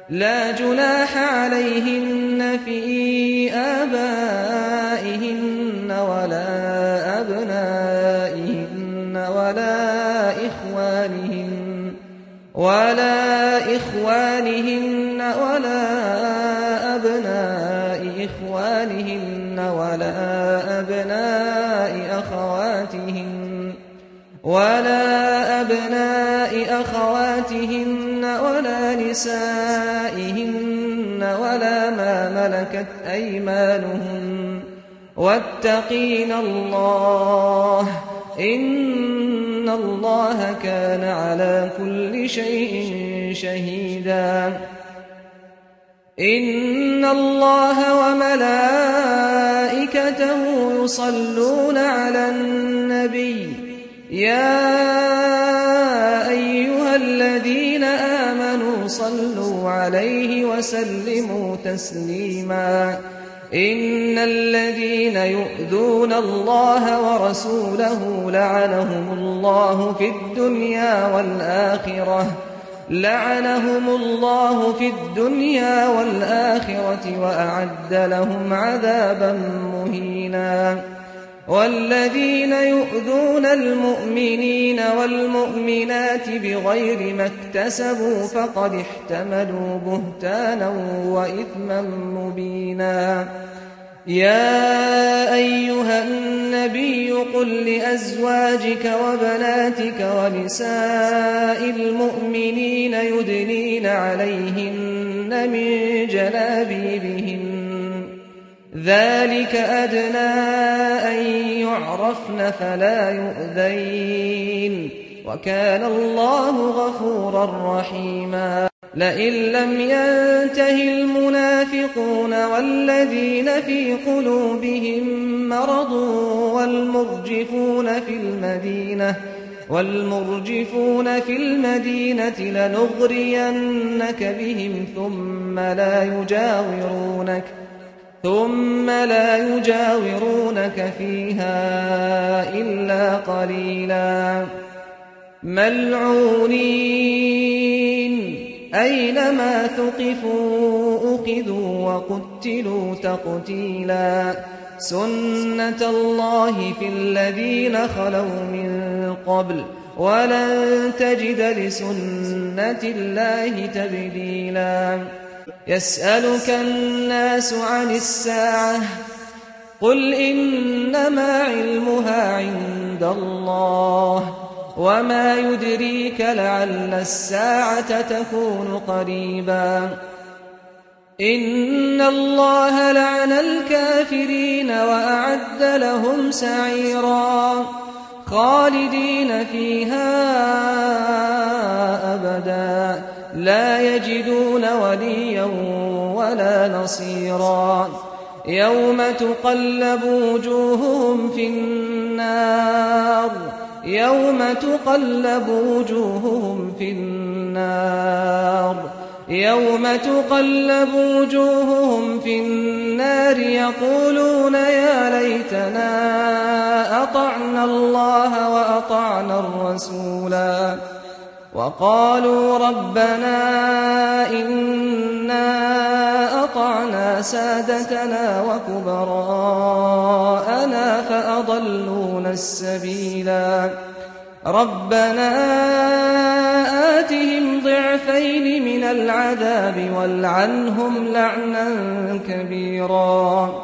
لا جناح عليهن في آبائهن ولا أبنائهن ولا إخوانهن ولا أبناء إخوانهن ولا أبناء أخواتهن ولا نسائهن ولا ما ملكت أيمانهن واتقين الله إن الله كان على كل شيء شهيدا. إن الله وملائكته يصلون على النبي يا أيها الذين آمنوا صلوا عليه وسلموا تسليما. إن الذين يؤذون الله ورسوله لعنهم الله في الدنيا والآخرة وأعد لهم عذابا مهينا. والذين يؤذون المؤمنين والمؤمنات بغير ما اكتسبوا فقد احتملوا بهتانا وإثما مبينا. يا أيها النبي قل لأزواجك وبناتك ونساء المؤمنين يدنين عليهن من جلابيبهن ذلك أدنى أن يعرفن فلا يؤذين وكان الله غفورا رحيما. لئن لم ينته المنافقون والذين في قلوبهم مرض والمرجفون في المدينة لنغرينك بهم ثم لا يجاورونك فيها إلا قليلا. ملعونين أينما ثقفوا أخذوا وقتلوا تقتيلا. سنة الله في الذين خلوا من قبل ولن تجد لسنة الله تبديلا. يسألك الناس عن الساعة قل إنما علمها عند الله وما يدريك لعل الساعة تكون قريبا. إن الله لعن الكافرين وأعد لهم سعيرا خالدين فيها أبدا لا يجدون وليا ولا نصيرا. يوم تقلب وجوههم في النار يقولون يا ليتنا أطعنا الله وأطعنا الرسولا وقالوا ربنا إنا أطعنا سادتنا وكبراءنا فأضلونا السبيلا. ربنا آتهم ضعفين من العذاب والعنهم لعنا كبيرا.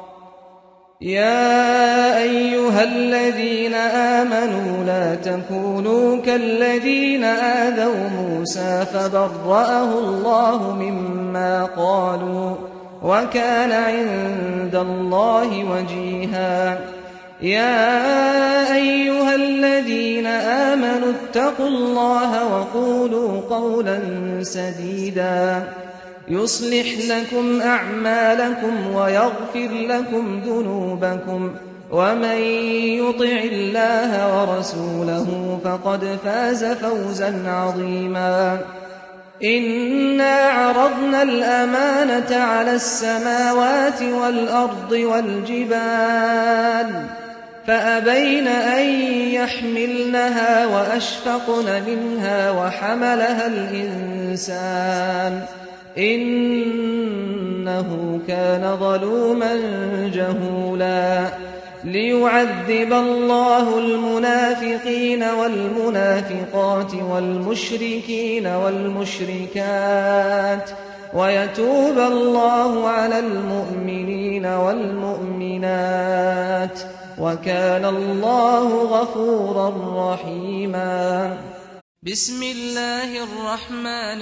يا أيها الذين آمنوا لا تكونوا كالذين آذوا موسى فبرأه الله مما قالوا وكان عند الله وجيها. يا أيها الذين آمنوا اتقوا الله وقولوا قولا سديدا يصلح لكم أعمالكم ويغفر لكم ذنوبكم ومن يطع الله ورسوله فقد فاز فوزا عظيما. إنا عرضنا الأمانة على السماوات والأرض والجبال فأبين أن يحملنها وأشفقن منها وحملها الإنسان إنه كان ظلوما جهولا ليعذب الله المنافقين والمنافقات والمشركين والمشركات ويتوب الله على المؤمنين والمؤمنات وكان الله غفورا رحيما. بسم الله الرحمن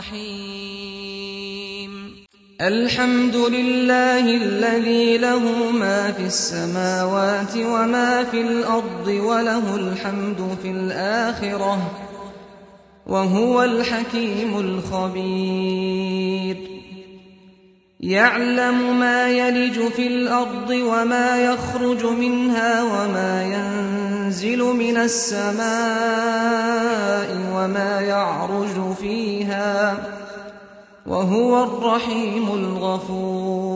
الرحيم. الحمد لله الذي له ما في السماوات وما في الأرض وله الحمد في الآخرة وهو الحكيم الخبير. يعلم ما يلج في الأرض وما يخرج منها وما ينزل من السماء وما يعرج فيها وهو الرحيم الغفور.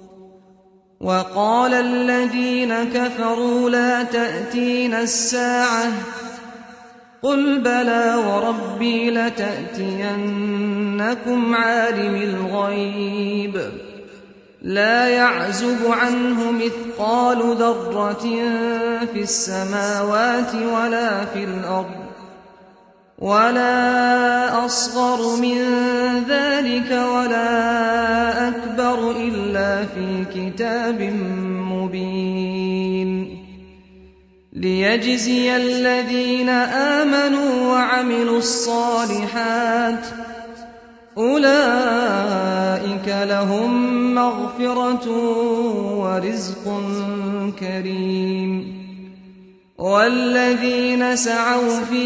وقال الذين كفروا لا تأتينا الساعة قل بلى وربي لتأتينكم عالم الغيب لا يعزب عنه مثقال ذرة في السماوات ولا في الأرض ولا أصغر من ذلك ولا أكبر إلا في كتاب مبين. ليجزي الذين آمنوا وعملوا الصالحات أولئك لهم مغفرة ورزق كريم. والذين سعوا في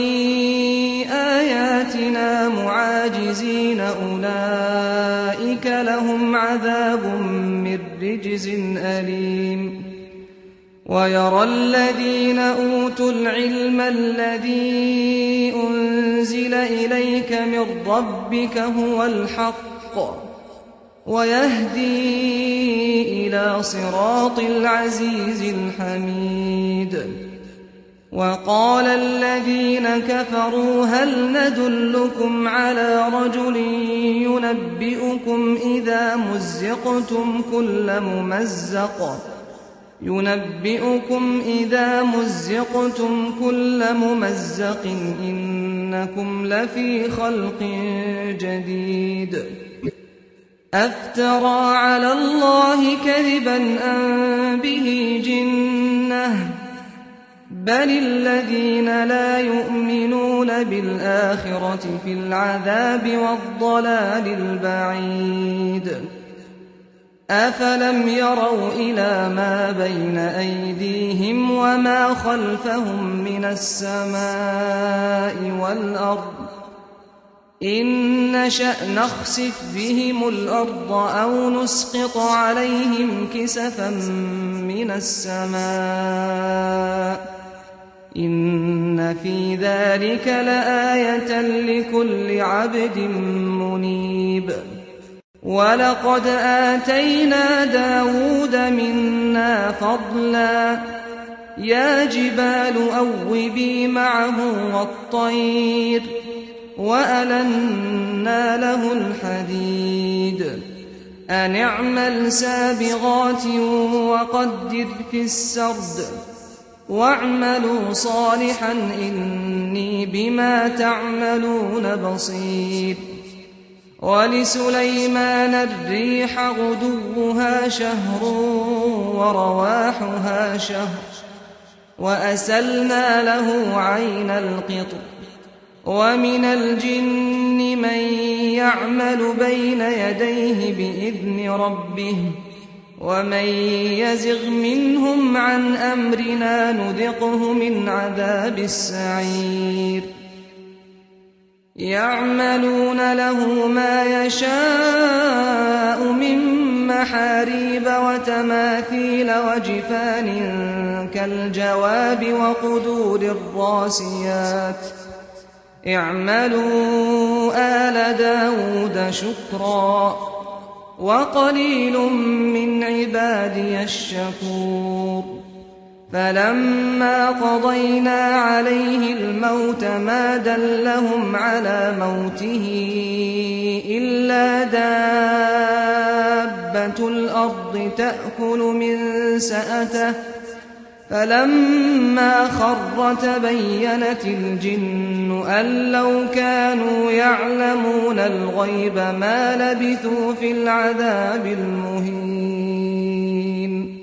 آياتنا معاجزين أولئك لهم عذاب من رجز أليم. ويرى الذين أوتوا العلم الذي أنزل إليك من ربك هو الحق ويهدي إلى صراط العزيز الحميد. وقال الذين كفروا هل ندلكم على رجل ينبئكم إذا مزقتم كل ممزق إنكم لفي خلق جديد. أفترى على الله كذبا أم به جنة بل الذين لا يؤمنون بالآخرة في العذاب والضلال البعيد. أفلم يروا إلى ما بين أيديهم وما خلفهم من السماء والأرض إن نشأ نخسف بهم الأرض أو نسقط عليهم كسفا من السماء إن في ذلك لآية لكل عبد منيب. ولقد آتينا داود منا فضلا يا جبال أوبي معه والطير وألنا له الحديد أن اعمل سابغات وقدر في السرد واعملوا صالحا إني بما تعملون بصير. ولسليمان الريح غدوها شهر ورواحها شهر وأسلنا له عين القطر. ومن الجن من يعمل بين يديه بإذن ربه ومن يزغ منهم عن أمرنا نذقه من عذاب السعير. يعملون له ما يشاء من محاريب وتماثيل وجفان كالجواب وقدور الراسيات اعملوا آل داود شكرا وقليل من عبادي الشكور. فلما قضينا عليه الموت ما دلهم على موته إلا دابة الأرض تأكل من سأته فلما خر تبينت الجن أن لو كانوا يعلمون الغيب ما لبثوا في العذاب المهين.